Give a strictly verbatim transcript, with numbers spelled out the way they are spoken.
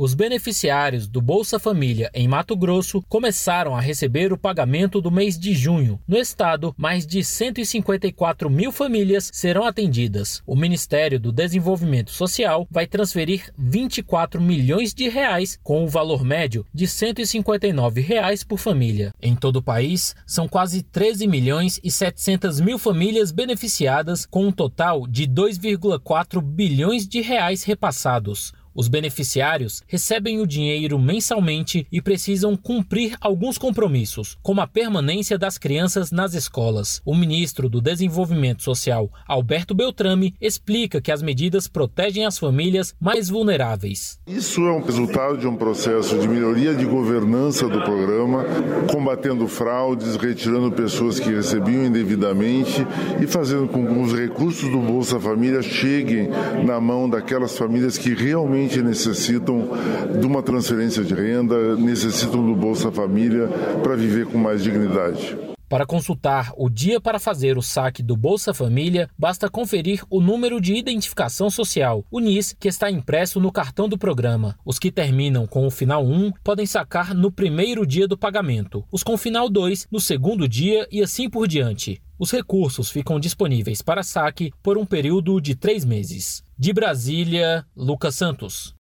Os beneficiários do Bolsa Família em Mato Grosso começaram a receber o pagamento do mês de junho. No estado, mais de cento e cinquenta e quatro mil famílias serão atendidas. O Ministério do Desenvolvimento Social vai transferir vinte e quatro milhões de reais, com o valor médio de cento e cinquenta e nove reais por família. Em todo o país, são quase treze milhões e setecentas mil famílias beneficiadas, com um total de dois vírgula quatro bilhões de reais repassados. Os beneficiários recebem o dinheiro mensalmente e precisam cumprir alguns compromissos, como a permanência das crianças nas escolas. O ministro do Desenvolvimento Social, Alberto Beltrame, explica que as medidas protegem as famílias mais vulneráveis. Isso é um resultado de um processo de melhoria de governança do programa, combatendo fraudes, retirando pessoas que recebiam indevidamente e fazendo com que os recursos do Bolsa Família cheguem na mão daquelas famílias que realmente necessitam de uma transferência de renda, necessitam do Bolsa Família para viver com mais dignidade. Para consultar o dia para fazer o saque do Bolsa Família, basta conferir o número de identificação social, o N I S, que está impresso no cartão do programa. Os que terminam com o final um podem sacar no primeiro dia do pagamento, os com final dois no segundo dia e assim por diante. Os recursos ficam disponíveis para saque por um período de três meses. De Brasília, Lucas Santos.